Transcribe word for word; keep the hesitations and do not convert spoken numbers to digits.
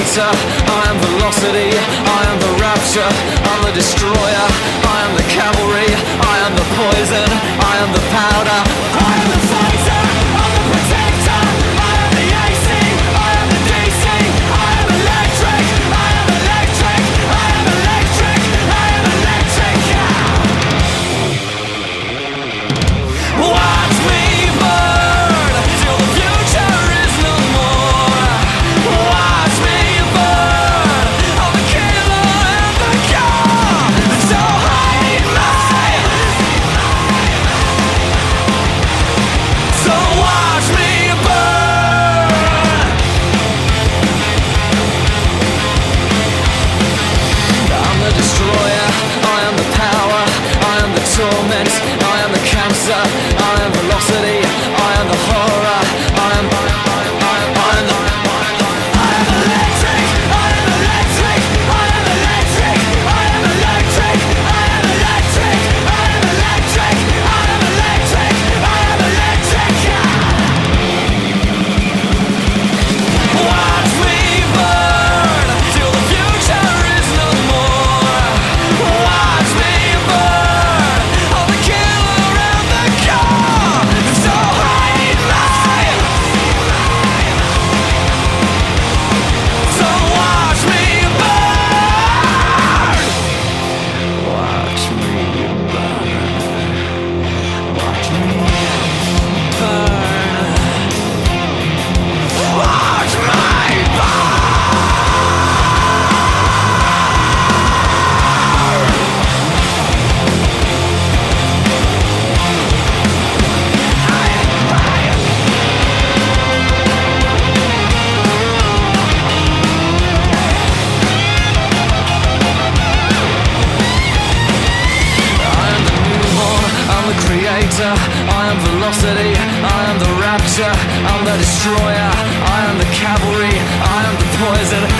creator, I am velocity, I am the rapture, I'm the destroyer, I am the cavalry, I am the poison, I am the powder, I am the fighter, I'm the protector, I am the A C, I am the D C, I am electric, I am electric, I am electric, I am electric. Watch me burn till the future is no more. Watch me burn, I'm the killer and the cure. So hide my, so watch me burn. I'm the destroyer, I am the power, I am the torment, I am the cancer, I am velocity, I am the horror, I am, I am, I am, I am, I am the, I am electric, I am electric, I am electric, I am electric, I am electric, I am electric, I am electric, I am electric. Watch me burn till the future is no more. Watch me burn, I'm the killer and the cure. So hide my, so watch me burn. Watch me burn. Watch me burn. Watch my burn. I am the newborn, I'm the creator, I am velocity, I am the rapture, I'm the destroyer, I am the cavalry, I am the poison,